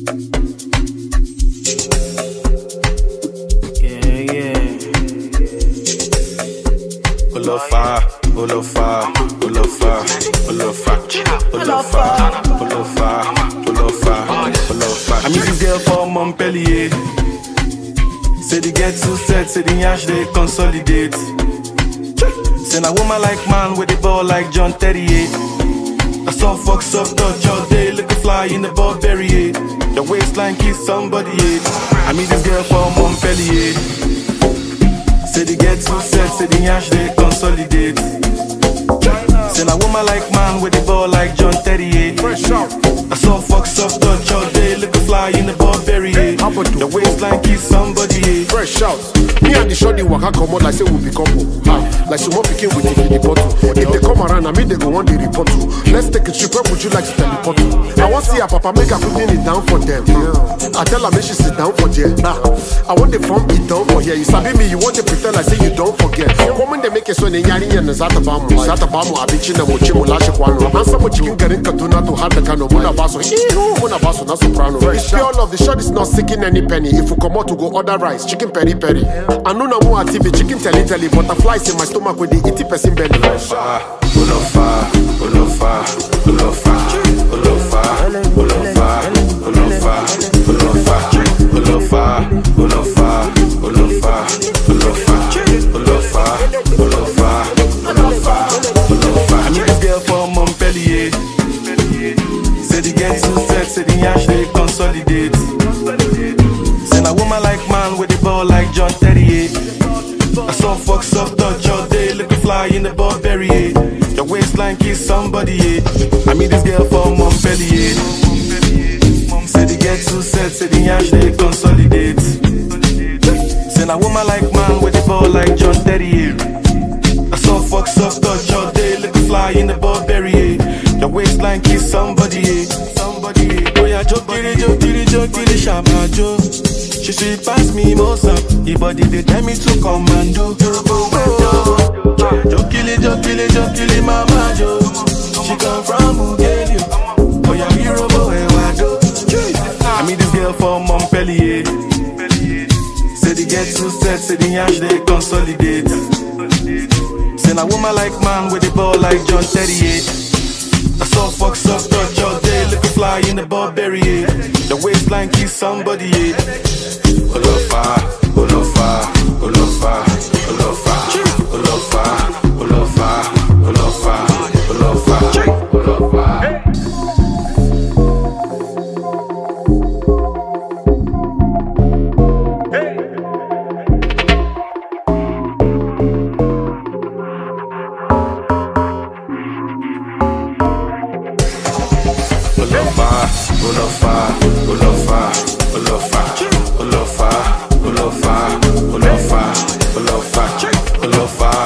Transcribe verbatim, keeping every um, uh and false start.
Yeah, yeah. Olofa, Olofa, Olofa, Olofa, Olofa, Olofa, Olofa, Olofa. I meet this girl from Montpellier. Say they get too set, say the yash they consolidate. Say na woman like man with the ball like John Terry. I saw fucks up touch all day, looking fly in the Burberry. The waistline kiss somebody. I meet this girl from Montpellier. Say they get too set, say the yash they consolidate. Say na woman like man with the ball like John Terry. Fresh out. I saw fucks up touch all day, looking fly in the Burberry. The waistline kiss somebody. Fresh out. Me and the shorty waka come out like say we be couple. Ha, like someone picking with the bottle. If they come around, I mean they go want the report to. Let's take a trip. Where would you like to teleport to? I want to see her papa make her putting it down for them. I tell her make she sit down for there. Nah, I want the form it down for here. You sabi me, you want to pretend like say you don't forget. Woman they make it so they yari and zata bamu, zata bamu abichina mochimu lashe kwano. Answer mo chicken getting katuna to have the kano. Muna baso, ihu, muna baso na soprano. It's pure love. The shot is not seeking any penny. If we come out to go order rice, chicken peri peri. I know no more T V, chicken telly telly. Butterflies in my stomach with the eighty percent belly. Olofa, Olofa, Olofa, Olofa, Olofa, Olofa, Olofa, Olofa, Olofa, Olofa, Olofa, Olofa, Olofa, Olofa, Olofa. I meet this girl from Montpellier. Say the get too set, say the yash they consolidate. Say na woman like man with the ball like John Terry. I saw fucks up touch all day, looking fly in the Burberry. The waistline kiss somebody. I meet this girl from Montpellier. Say they get too set, say the yash they consolidate. Say na woman like man with the ball like John Terry. I saw fucks up touch all day, looking fly in the Burberry. The waistline kiss somebody. Somebody. Oh yeah, jokiri, jokiri, jokiri, shabba jo. She sweet pass me mosa. The body they tell me to commando. Jokili, jokili, jokili, mama jo. She come from Mugelio. Oh yeah, hero boy, wado. I meet this girl from Montpellier. Say they get too set, say the yash they consolidate. Say na woman like man with the ball like John Terry. I saw fucks up touch all day, looking fly in the Burberry. The waistline kiss somebody. Olofa, Olofa, Olofa, Olofa, Olofa, Olofa, Olofa, Olofa, Olofa. Olofa, Olofa, Olofa, Olofa, Olofa, Olofa, Olofa, Olofa, Olofa.